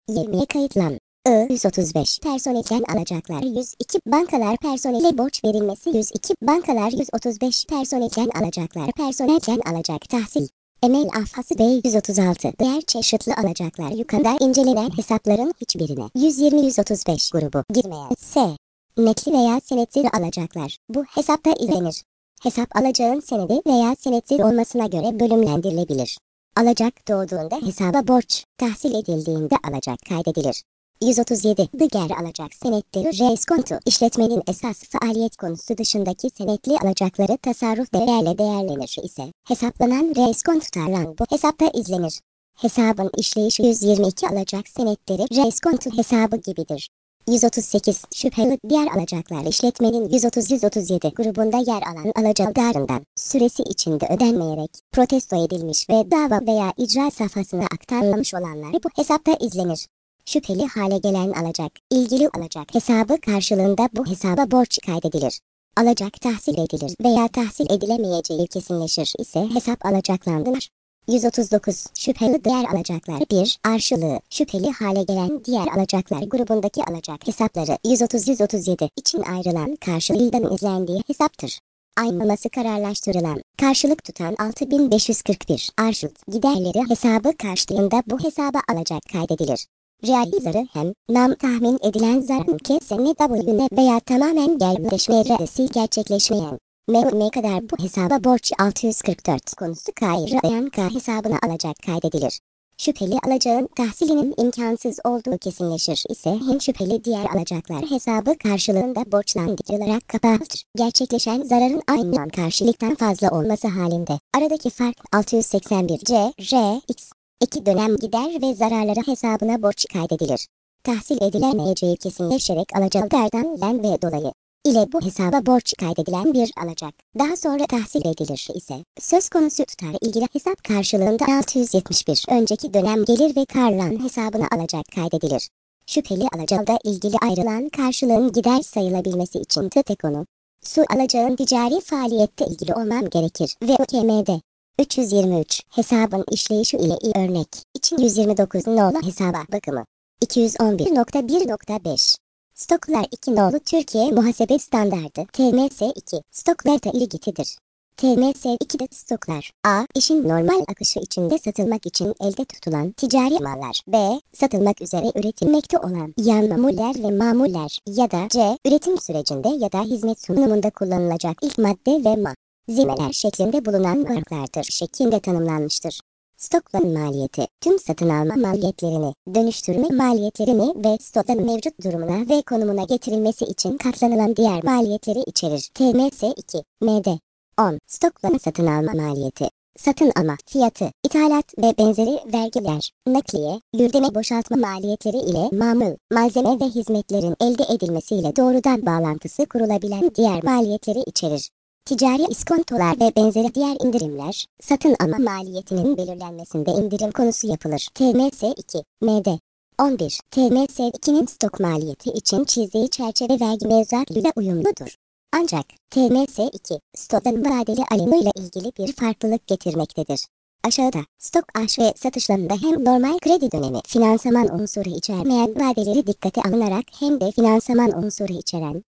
20'ye kayıtlan. 135 personelden alacaklar 102 bankalar personele borç verilmesi 102 bankalar 135 personelden alacaklar personelden alacak tahsil. Emel afhası B 136 değer çeşitli alacaklar yukarıda incelenen hesapların hiçbirine 120-135 grubu girmeyen S. Netli veya senetsiz alacaklar. Bu hesapta izlenir. Hesap alacağın senedi veya senetsiz olmasına göre bölümlendirilebilir. Alacak doğduğunda hesaba borç, tahsil edildiğinde alacak kaydedilir. 137. Diğer alacak senetleri reiskontu işletmenin esas faaliyet konusu dışındaki senetli alacakları tasarruf değerle değerlenir ise hesaplanan reiskontu tutarlan bu hesapta izlenir. Hesabın işleyişi 122 alacak senetleri reiskontu hesabı gibidir. 138. Şüpheli diğer alacaklar işletmenin 130-137 grubunda yer alan alacaklarından süresi içinde ödenmeyerek protesto edilmiş ve dava veya icra safhasına aktarılmış olanlar bu hesapta izlenir. Şüpheli hale gelen alacak, ilgili alacak hesabı karşılığında bu hesaba borç kaydedilir. Alacak tahsil edilir veya tahsil edilemeyeceği kesinleşir ise hesap alacaklandır. 139. Şüpheli diğer alacaklar 1. Arşılığı, şüpheli hale gelen diğer alacaklar grubundaki alacak hesapları 130-137 için ayrılan karşılığından izlendiği hesaptır. Ayrılması kararlaştırılan, karşılık tutan 6541 arşılık giderleri hesabı karşılığında bu hesaba alacak kaydedilir. Real zarı hem nam tahmin edilen zarın kesene W'ne veya tamamen gerçekleşmeyen M kadar bu hesaba borç 644 konusu kayırayan K hesabına alacak kaydedilir. Şüpheli alacağın tahsilinin imkansız olduğu kesinleşir ise hem şüpheli diğer alacaklar hesabı karşılığında borçlandırılarak kapatılır. Gerçekleşen zararın aynı karşılıktan fazla olması halinde aradaki fark 681 C, R, X. 2 dönem gider ve zararları hesabına borç kaydedilir. Tahsil edilemeyeceği kesinleşerek alacaklardan len ve dolayı ile bu hesaba borç kaydedilen bir alacak daha sonra tahsil edilir ise söz konusu tutar ilgili hesap karşılığında 671 önceki dönem gelir ve karlan hesabına alacak kaydedilir. Şüpheli alacakla ilgili ayrılan karşılığın gider sayılabilmesi için konu su alacağın ticari faaliyette ilgili olmam gerekir ve OKM'de 323 hesabın işleyişi ile örnek için 129 nolu hesaba bakımı 211.1.5 Stoklar 2 nolu Türkiye Muhasebe Standardı TMS2 stoklar ilgitidir. TMS2'de stoklar A. İşin normal akışı içinde satılmak için elde tutulan ticari mallar B. Satılmak üzere üretilmekte olan yan mamuller ve mamuller ya da C. Üretim sürecinde ya da hizmet sunumunda kullanılacak ilk madde ve malzemeler şeklinde bulunan varlıklardır şeklinde tanımlanmıştır. Stokların maliyeti, tüm satın alma maliyetlerini, dönüştürme maliyetlerini ve stokların mevcut durumuna ve konumuna getirilmesi için katlanılan diğer maliyetleri içerir. TMS2, MD 10. Stokların satın alma maliyeti, satın alma fiyatı, ithalat ve benzeri vergiler, nakliye, yürdeme boşaltma maliyetleri ile mamul, malzeme ve hizmetlerin elde edilmesiyle doğrudan bağlantısı kurulabilen diğer maliyetleri içerir. Ticari iskontolar ve benzeri diğer indirimler, satın alma maliyetinin belirlenmesinde indirim konusu yapılır. TMS2, MD 11. TMS2'nin stok maliyeti için çizdiği çerçeve vergi mevzuatıyla uyumludur. Ancak TMS2, stokların vadeli alımıyla ilgili bir farklılık getirmektedir. Aşağıda, stok aş ve satışlarında hem normal kredi dönemi finansaman unsuru içermeyen vadeleri dikkate alınarak hem de finansaman unsuru içeren